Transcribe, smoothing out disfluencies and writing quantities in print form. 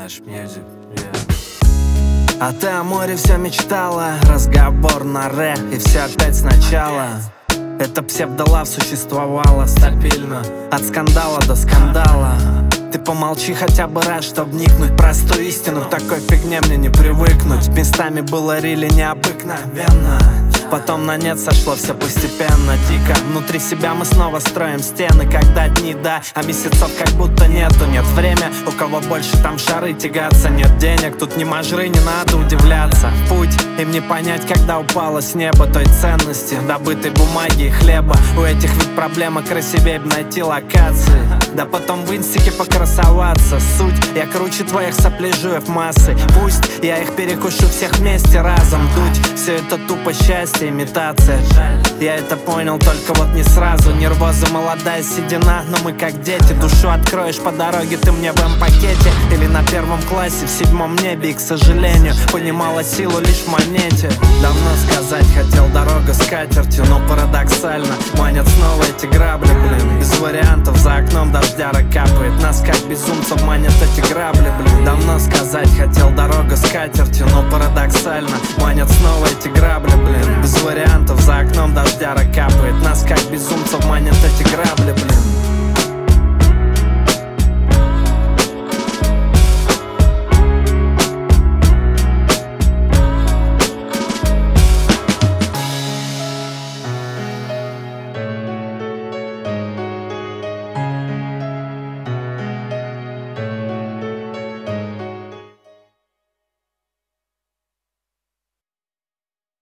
Flash Music, А ты о море все мечтала, разговор на ре, и все опять сначала. Эта псевдолав существовала стабильно, от скандала до скандала. Ты помолчи хотя бы раз, чтоб вникнуть в простую истину. К такой фигне мне не привыкнуть. Местами было рили необыкновенно, потом на нет сошло все постепенно, дико. Внутри себя мы снова строим стены, когда дни да, а месяцев как будто нету. Нет время, у кого больше там шары тягаться. Нет денег, тут не мажры, не надо удивляться. Путь им не понять, когда упало с неба той ценности, добытой бумаги и хлеба. У этих ведь проблема красивее б найти локации, да потом в инстике покрасоваться. Суть, я круче твоих сопляжуев массы. Пусть я их перекушу всех вместе разом. Дуть, все это тупо счастье, имитация. Я это понял только вот не сразу. Нервоза, молодая седина, но мы как дети. Душу откроешь по дороге ты мне в М-пакете или на первом классе в 7-м небе. И, к сожалению, понимала силу лишь в монете. Давно сказать хотел, дорога с катертью, но парадоксально манят снова эти грабли, блин. Без вариантов, за окном дождяра капает. Нас как безумцев манят эти грабли, блин. Давно сказать хотел, дорога с катертью, но парадоксально манят снова эти грабли,